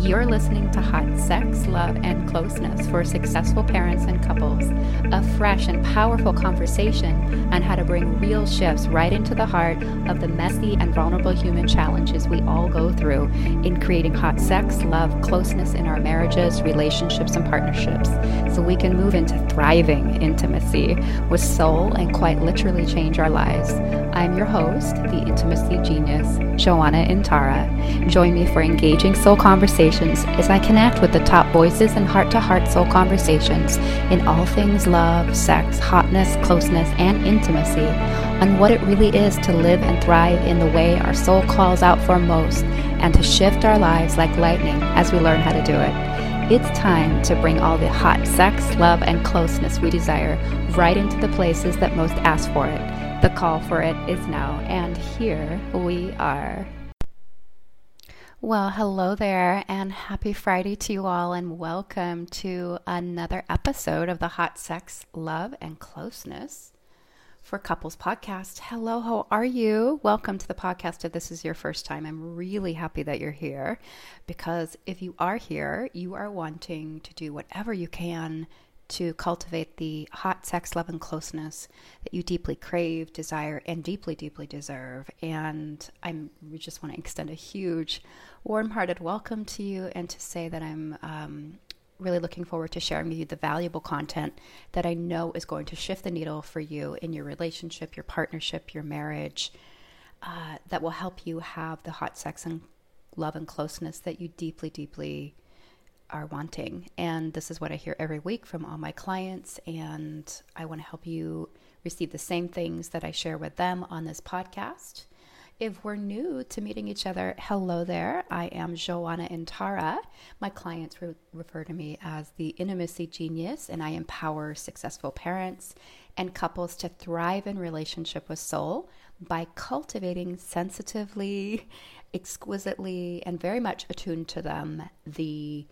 You're listening to Hot Sex, Love, and Closeness for successful parents and couples, a fresh and powerful conversation on how to bring real shifts right into the heart of the messy and vulnerable human challenges we all go through in creating hot sex, love, closeness in our marriages, relationships, and partnerships, so we can move into thriving intimacy with soul and quite literally change our lives. I'm your host, the intimacy genius, Joanna Intara. Join me for engaging soul conversations as I connect with the top voices and heart-to-heart soul conversations in all things love, sex, hotness, closeness, and intimacy on what it really is to live and thrive in the way our soul calls out for most and to shift our lives like lightning as we learn how to do it. It's time to bring all the hot sex, love, and closeness we desire right into the places that most ask for it. The call for it is now, and here we are. Well, hello there, and happy Friday to you all, and welcome to another episode of the Hot Sex, Love, and Closeness for Couples podcast. Hello, how are you? Welcome to the podcast. If this is your first time, I'm really happy that you're here, because if you are here, you are wanting to do whatever you can to cultivate the hot sex, love, and closeness that you deeply crave, desire, and deeply, deeply deserve. And we just want to extend a huge, warm-hearted welcome to you and to say that I'm really looking forward to sharing with you the valuable content that I know is going to shift the needle for you in your relationship, your partnership, your marriage, that will help you have the hot sex and love and closeness that you deeply, deeply are wanting. And this is what I hear every week from all my clients, and I want to help you receive the same things that I share with them on this podcast. If we're new to meeting each other, hello there. I am Joanna Intara. My clients refer to me as the intimacy genius, and I empower successful parents and couples to thrive in relationship with soul by cultivating sensitively, exquisitely, and very much attuned to them the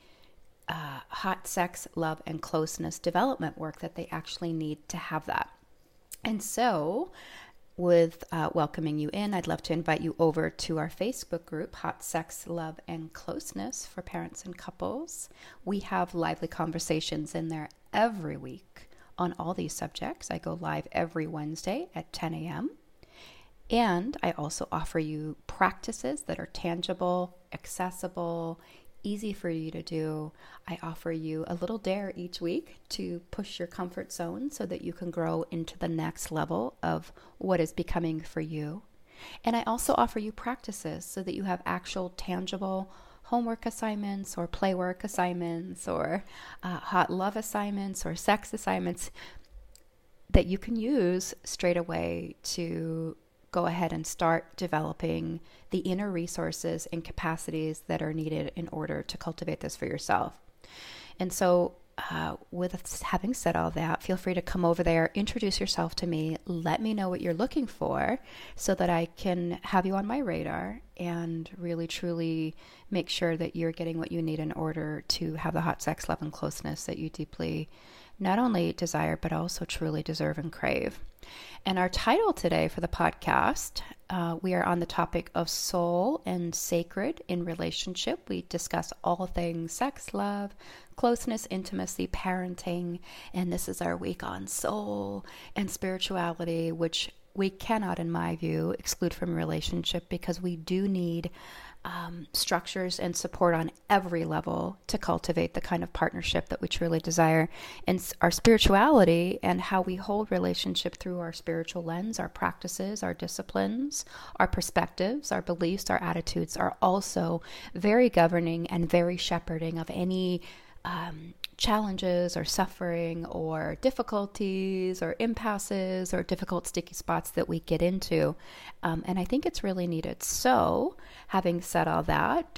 hot sex, love, and closeness development work that they actually need to have that. And so with welcoming you in, I'd love to invite you over to our Facebook group, Hot Sex, Love, and Closeness for Parents and Couples. We have lively conversations in there every week on all these subjects. I go live every Wednesday at 10 a.m. And I also offer you practices that are tangible, accessible, easy for you to do. I offer you a little dare each week to push your comfort zone so that you can grow into the next level of what is becoming for you. And I also offer you practices so that you have actual tangible homework assignments or playwork assignments or hot love assignments or sex assignments that you can use straight away to go ahead and start developing the inner resources and capacities that are needed in order to cultivate this for yourself. And so with having said all that, feel free to come over there, introduce yourself to me, let me know what you're looking for so that I can have you on my radar and really, truly make sure that you're getting what you need in order to have the hot sex, love, and closeness that you deeply not only desire, but also truly deserve and crave. And our title today for the podcast, we are on the topic of soul and sacred in relationship. We discuss all things sex, love, closeness, intimacy, parenting, and this is our week on soul and spirituality, which we cannot, in my view, exclude from relationship because we do need structures and support on every level to cultivate the kind of partnership that we truly desire. And our spirituality and how we hold relationship through our spiritual lens, our practices, our disciplines, our perspectives, our beliefs, our attitudes are also very governing and very shepherding of any challenges or suffering or difficulties or impasses or difficult sticky spots that we get into. And I think it's really needed. So having said all that,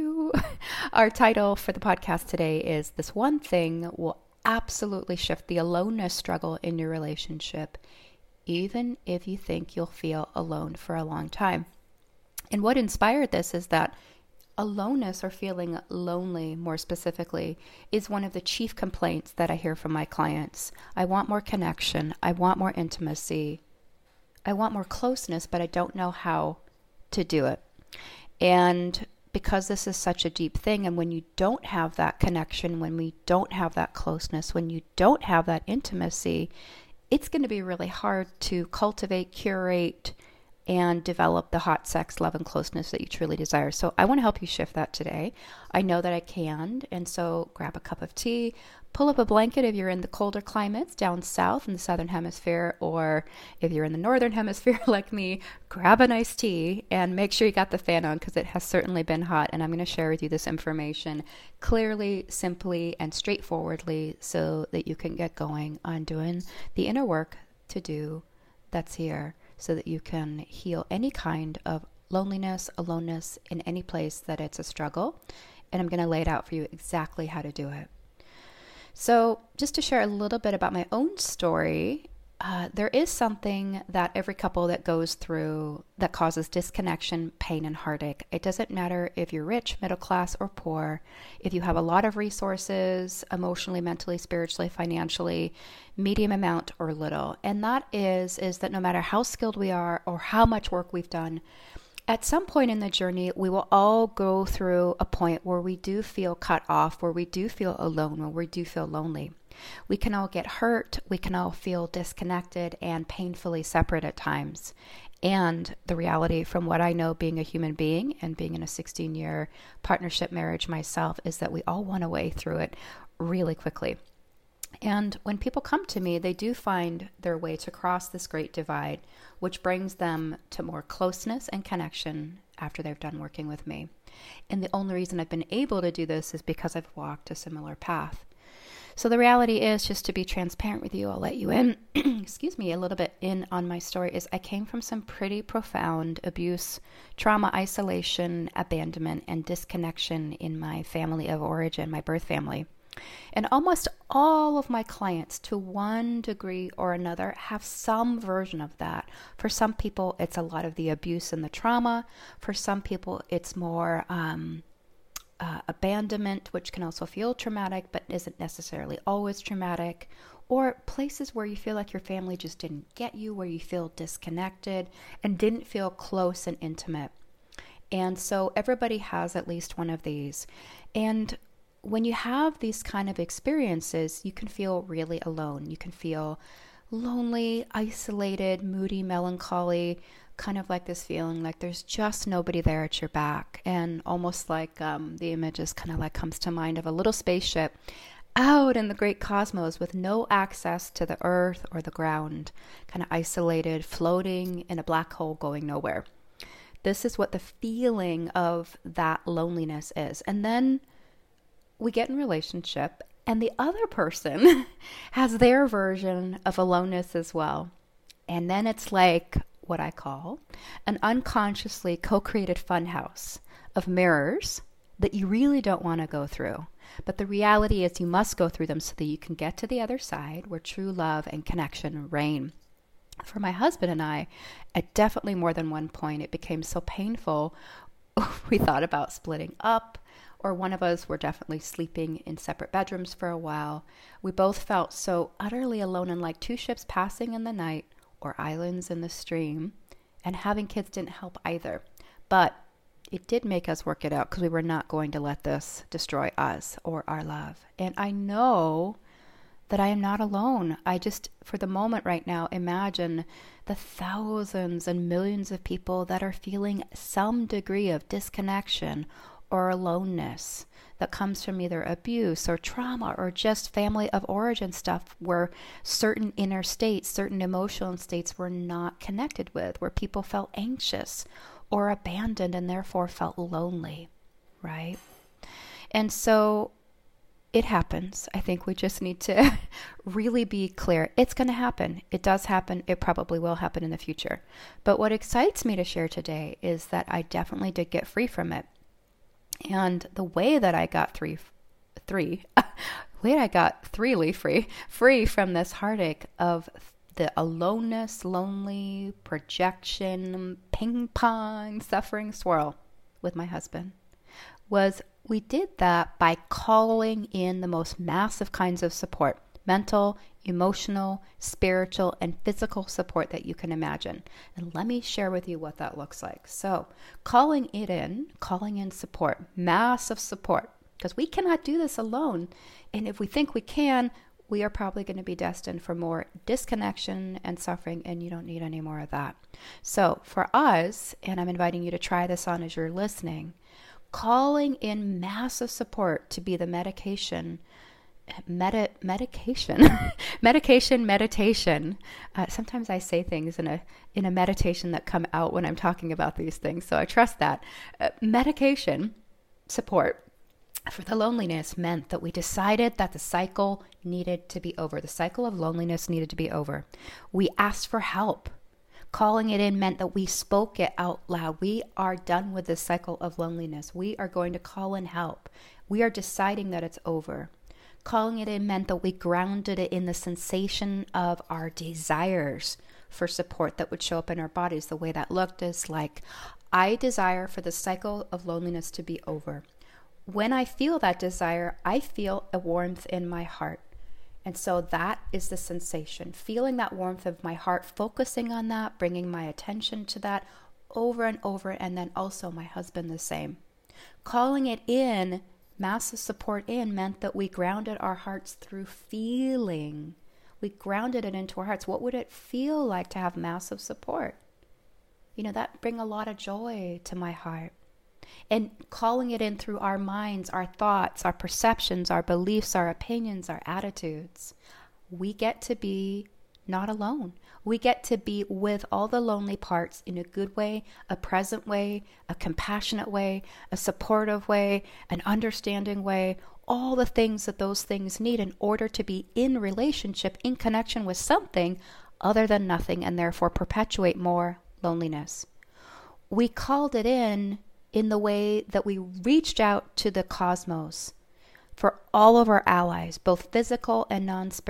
our title for the podcast today is This One Thing Will Absolutely Shift the Aloneness Struggle in Your Relationship, even if you think you'll feel alone for a long time. And what inspired this is that aloneness, or feeling lonely more specifically, is one of the chief complaints that I hear from my clients. I want more connection. I want more intimacy. I want more closeness, but I don't know how to do it. And because this is such a deep thing, and when you don't have that connection, when we don't have that closeness, when you don't have that intimacy, it's going to be really hard to cultivate, curate, and develop the hot sex, love, and closeness that you truly desire. So I want to help you shift that today. I know that I can. And so grab a cup of tea, pull up a blanket if you're in the colder climates down south in the southern hemisphere, or if you're in the northern hemisphere like me, grab a nice tea and make sure you got the fan on, because it has certainly been hot. And I'm going to share with you this information clearly, simply, and straightforwardly so that you can get going on doing the inner work to do that's here, so that you can heal any kind of loneliness, aloneness in any place that it's a struggle. And I'm going to lay it out for you exactly how to do it. So just to share a little bit about my own story, there is something that every couple that goes through that causes disconnection, pain, and heartache. It doesn't matter if you're rich, middle class, or poor, if you have a lot of resources, emotionally, mentally, spiritually, financially, medium amount or little. And that is that no matter how skilled we are or how much work we've done, at some point in the journey, we will all go through a point where we do feel cut off, where we do feel alone, where we do feel lonely. We can all get hurt, we can all feel disconnected and painfully separate at times. And the reality, from what I know being a human being and being in a 16-year partnership marriage myself, is that we all want a way through it really quickly. And when people come to me, they do find their way to cross this great divide, which brings them to more closeness and connection after they've done working with me. And the only reason I've been able to do this is because I've walked a similar path. So the reality is, just to be transparent with you, I'll let you in, excuse me, a little bit in on my story, is I came from some pretty profound abuse, trauma, isolation, abandonment, and disconnection in my family of origin, my birth family. And almost all of my clients, to one degree or another, have some version of that. For some people, it's a lot of the abuse and the trauma. For some people, it's more abandonment, which can also feel traumatic, but isn't necessarily always traumatic. Or places where you feel like your family just didn't get you, where you feel disconnected and didn't feel close and intimate. And so everybody has at least one of these. And when you have these kind of experiences, you can feel really alone. You can feel lonely, isolated, moody, melancholy, kind of like this feeling like there's just nobody there at your back. And almost like the image is kind of like comes to mind of a little spaceship out in the great cosmos with no access to the earth or the ground, kind of isolated, floating in a black hole going nowhere. This is what the feeling of that loneliness is. And then we get in relationship, and the other person has their version of aloneness as well. And then it's like what I call an unconsciously co-created funhouse of mirrors that you really don't want to go through. But the reality is you must go through them so that you can get to the other side where true love and connection reign. For my husband and I, at definitely more than one point, it became so painful, we thought about splitting up, or one of us were definitely sleeping in separate bedrooms for a while. We both felt so utterly alone and like two ships passing in the night or islands in the stream, and having kids didn't help either. But it did make us work it out, because we were not going to let this destroy us or our love. And I know that I am not alone. I just, for the moment right now, imagine the thousands and millions of people that are feeling some degree of disconnection or aloneness that comes from either abuse or trauma or just family of origin stuff, where certain inner states, certain emotional states were not connected with, where people felt anxious or abandoned and therefore felt lonely, right? And so it happens. I think we just need to really be clear. It's going to happen. It does happen. It probably will happen in the future. But what excites me to share today is that I definitely did get free from it. And the way that I got free from this heartache of the aloneness, lonely, projection, ping pong, suffering swirl with my husband, was we did that by calling in the most massive kinds of support, mental, emotional, spiritual, and physical support that you can imagine. And let me share with you what that looks like. So calling in support, massive support, because we cannot do this alone. And if we think we can, we are probably going to be destined for more disconnection and suffering, and you don't need any more of that. So for us, and I'm inviting you to try this on as you're listening, calling in massive support to be the meditation. Sometimes I say things in a meditation that come out when I'm talking about these things, so I trust that. Medication support for the loneliness meant that we decided that the cycle needed to be over. The cycle of loneliness needed to be over. We asked for help. Calling it in meant that we spoke it out loud. We are done with this cycle of loneliness. We are going to call in help. We are deciding that it's over. Calling it in meant that we grounded it in the sensation of our desires for support that would show up in our bodies. The way that looked is like, I desire for the cycle of loneliness to be over. When I feel that desire, I feel a warmth in my heart. And so that is the sensation, feeling that warmth of my heart, focusing on that, bringing my attention to that over and over, and then also my husband the same. Calling it in, massive support in, meant that we grounded our hearts through feeling. We grounded it into our hearts. What would it feel like to have massive support? That bring a lot of joy to my heart. And calling it in through our minds, our thoughts, our perceptions, our beliefs, our opinions, our attitudes. We get to be not alone. We get to be with all the lonely parts in a good way, a present way, a compassionate way, a supportive way, an understanding way, all the things that those things need in order to be in relationship, in connection with something other than nothing, and therefore perpetuate more loneliness. We called it in the way that we reached out to the cosmos for all of our allies, both physical and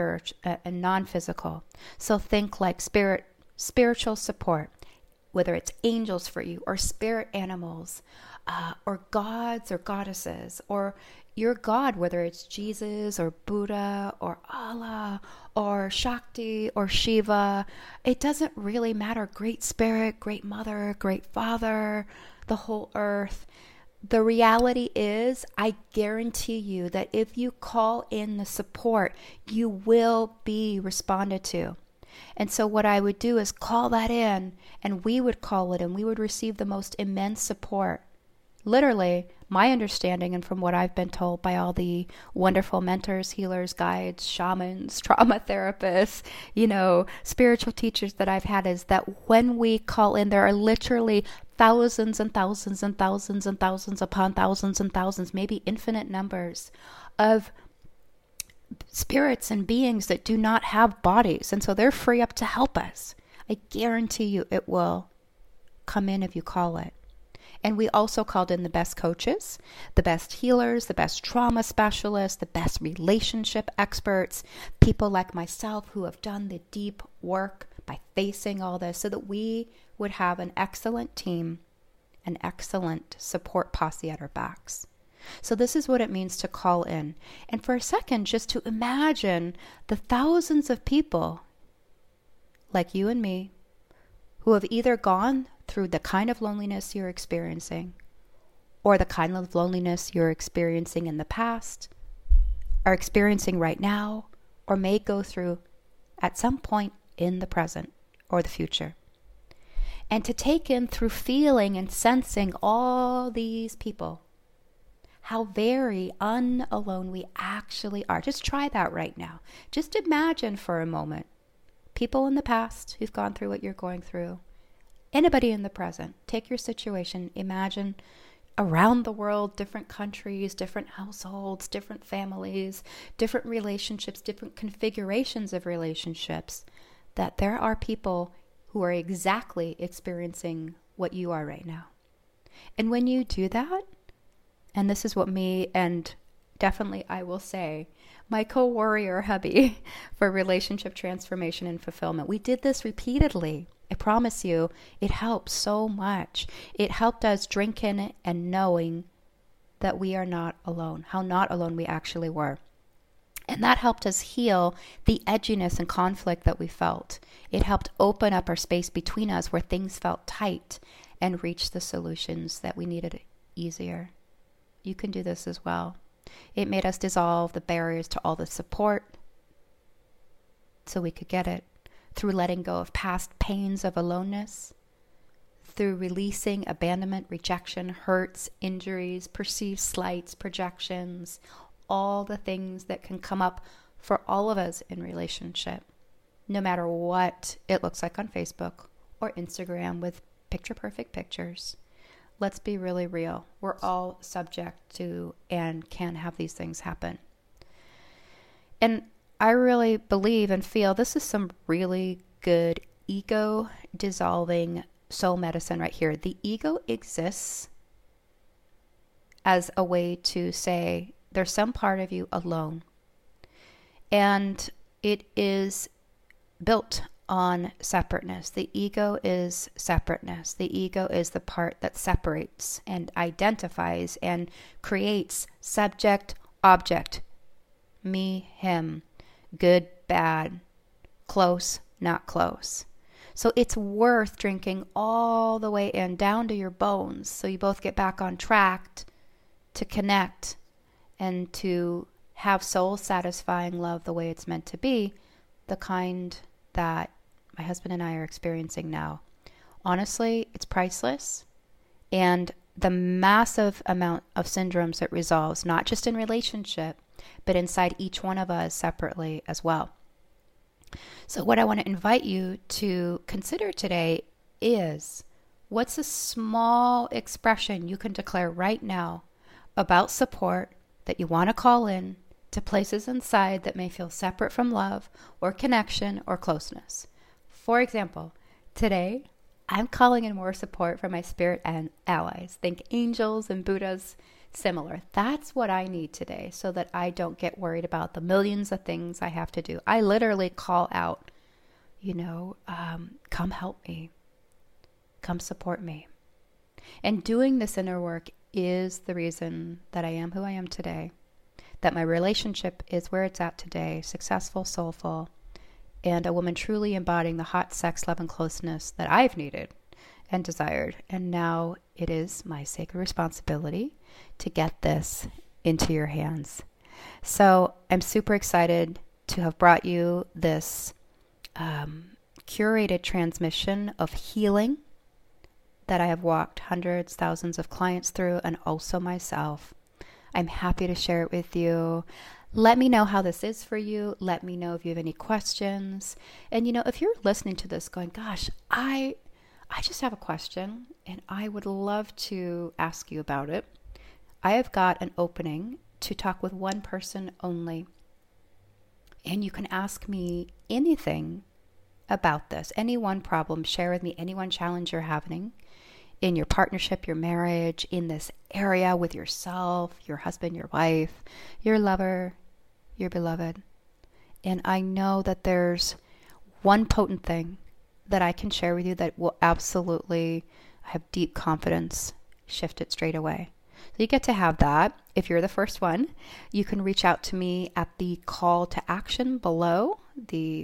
non-physical. So think like spiritual support, whether it's angels for you, or spirit animals, or gods or goddesses, or your God, whether it's Jesus or Buddha or Allah or Shakti or Shiva. It doesn't really matter. Great Spirit, Great Mother, Great Father, the whole earth. The reality is, I guarantee you that if you call in the support, you will be responded to. And so what I would do is call that in, and we would call it, and we would receive the most immense support. Literally, my understanding, and from what I've been told by all the wonderful mentors, healers, guides, shamans, trauma therapists, spiritual teachers that I've had, is that when we call in, there are literally thousands and thousands and thousands and thousands upon thousands and thousands, maybe infinite numbers of spirits and beings that do not have bodies. And so they're free up to help us. I guarantee you it will come in if you call it. And we also called in the best coaches, the best healers, the best trauma specialists, the best relationship experts, people like myself who have done the deep work by facing all this, so that we would have an excellent team, an excellent support posse at our backs. So this is what it means to call in. And for a second, just to imagine the thousands of people like you and me who have either gone through the kind of loneliness you're experiencing, or the kind of loneliness you're experiencing in the past, are experiencing right now, or may go through at some point in the present or the future. And to take in through feeling and sensing all these people, how very unalone we actually are. Just try that right now. Just imagine for a moment people in the past who've gone through what you're going through. Anybody in the present. Take your situation. Imagine around the world, different countries, different households, different families, different relationships, different configurations of relationships, that there are people who are exactly experiencing what you are right now. And when you do that, and this is what me and definitely I will say, my co-warrior hubby for relationship transformation and fulfillment, we did this repeatedly. I promise you, it helps so much. It helped us drink in it and knowing that we are not alone, how not alone we actually were. And that helped us heal the edginess and conflict that we felt. It helped open up our space between us where things felt tight and reach the solutions that we needed easier. You can do this as well. It made us dissolve the barriers to all the support so we could get it through letting go of past pains of aloneness, through releasing abandonment, rejection, hurts, injuries, perceived slights, projections, all the things that can come up for all of us in relationship, no matter what it looks like on Facebook or Instagram with picture perfect pictures. Let's be really real. We're all subject to and can have these things happen. And I really believe and feel this is some really good ego dissolving soul medicine right here. The ego exists as a way to say there's some part of you alone. And it is built on separateness. The ego is separateness. The ego is the part that separates and identifies and creates subject, object, me, him, good, bad, close, not close. So it's worth drinking all the way in down to your bones so you both get back on track to connect and to have soul satisfying love the way it's meant to be, the kind that my husband and I are experiencing now. Honestly, it's priceless. And the massive amount of syndromes it resolves, not just in relationship, but inside each one of us separately as well. So what I want to invite you to consider today is, what's a small expression you can declare right now about support that you want to call in to places inside that may feel separate from love or connection or closeness? For example, today I'm calling in more support from my spirit and allies. Think angels and Buddhas, similar. That's what I need today so that I don't get worried about the millions of things I have to do. I literally call out, come help me. Come support me. And doing this inner work is the reason that I am who I am today, that my relationship is where it's at today, successful, soulful, and a woman truly embodying the hot sex, love, and closeness that I've needed and desired. And now it is my sacred responsibility to get this into your hands. So I'm super excited to have brought you this curated transmission of healing that I have walked hundreds, thousands of clients through, and also myself. I'm happy to share it with you. Let me know how this is for you. Let me know if you have any questions. And if you're listening to this going, gosh, I just have a question and I would love to ask you about it. I have got an opening to talk with one person only. And you can ask me anything about this, any one problem, share with me any one challenge you're having in your partnership, your marriage, in this area with yourself, your husband, your wife, your lover, your beloved. And I know that there's one potent thing that I can share with you that will absolutely, I have deep confidence, shift it straight away. So you get to have that. If you're the first one, you can reach out to me at the call to action below, the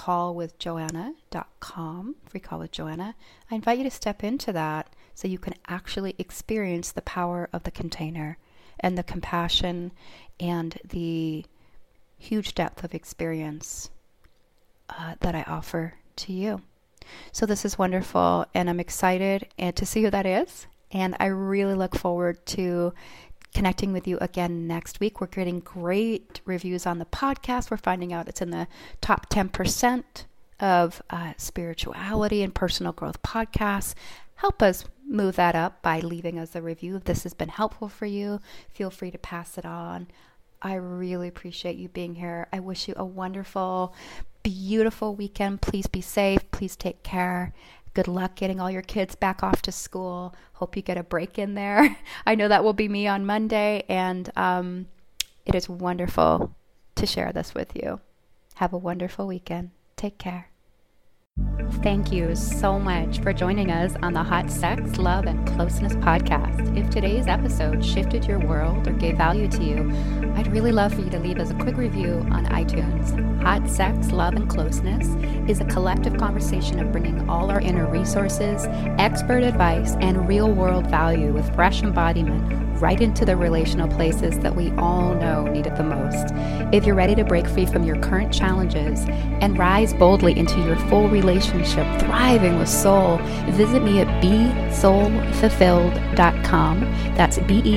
freecallwithjoanna.com, free call with Joanna. I invite you to step into that so you can actually experience the power of the container and the compassion and the huge depth of experience that I offer to you. So this is wonderful, and I'm excited to see who that is. And I really look forward to connecting with you again next week. We're getting great reviews on the podcast. We're finding out it's in the top 10% of spirituality and personal growth podcasts. Help us move that up by leaving us a review. If this has been helpful for you, feel free to pass it on. I really appreciate you being here. I wish you a wonderful, beautiful weekend. Please be safe. Please take care. Good luck getting all your kids back off to school. Hope you get a break in there. I know that will be me on Monday, and it is wonderful to share this with you. Have a wonderful weekend. Take care. Thank you so much for joining us on the Hot Sex, Love, and Closeness podcast. If today's episode shifted your world or gave value to you, I'd really love for you to leave us a quick review on iTunes. Hot Sex, Love, and Closeness is a collective conversation of bringing all our inner resources, expert advice, and real-world value with fresh embodiment right into the relational places that we all know need it the most. If you're ready to break free from your current challenges and rise boldly into your full relationship, thriving with soul, visit me at besoulfulfilled.com. That's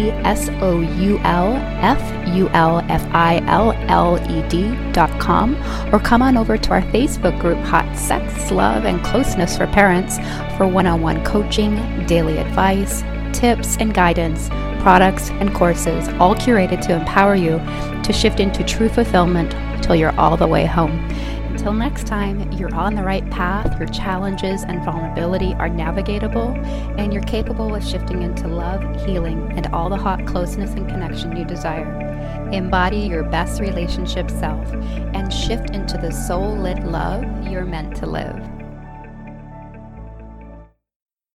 besoulfulfilled.com, or come on over to our Facebook group, Hot Sex, Love, and Closeness for Parents, for one-on-one coaching, daily advice, tips and guidance, products and courses, all curated to empower you to shift into true fulfillment till you're all the way home. Until next time, you're on the right path, your challenges and vulnerability are navigatable, and you're capable of shifting into love, healing, and all the hot closeness and connection you desire. Embody your best relationship self and shift into the soul-lit love you're meant to live.